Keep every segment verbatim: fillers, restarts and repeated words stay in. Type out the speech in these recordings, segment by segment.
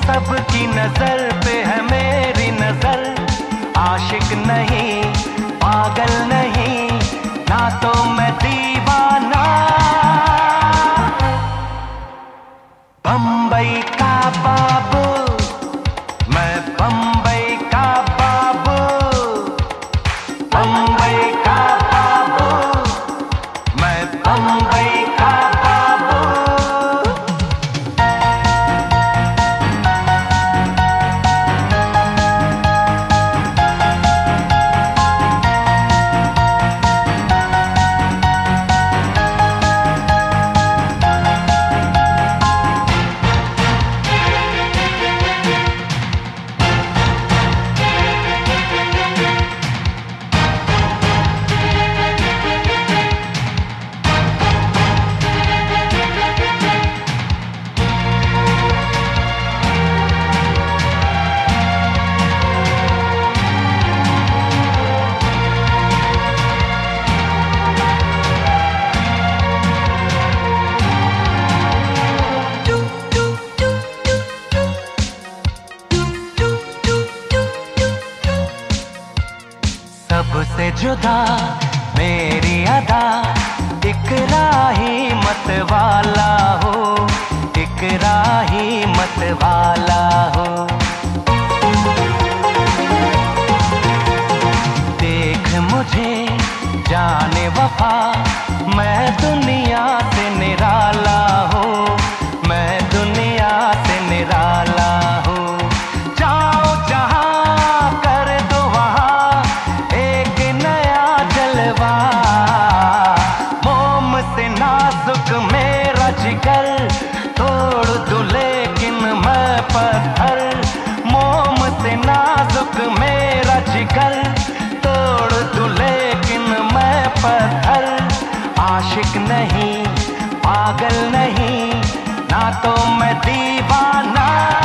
सबकी नजर पे है मेरी नजर, आशिक नहीं पागल नहीं, ना तो मैं दीवाना। बम्बई का बाबू, मैं बम्बई का बाबू, बम्बई का बाबू, मैं बम्बई का बाबू। सबसे जुदा मेरी अदा, एक राही मत वाला हो, एक राही मत वाला हो। देख मुझे जाने वफा, मैं दुनिया से निराला हूँ, मैं दुनिया से निराला हूँ। जाओ जहाँ कर दो वहाँ एक नया जलवा, मोम से नाजुक मेरा जिगर, तोड़ दूं लेकिन मैं पत्थर। मोम से नाजुक मेरा जिगर, तोड़ दूं लेकिन मैं पत्थर। आशिक नहीं पागल नहीं, ना तो मैं दीवाना।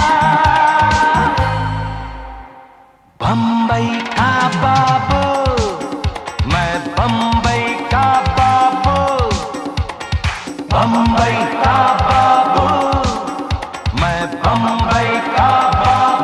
बम्बई का बाबू, मैं बम्बई का बाबू, बम्बई का बाबू।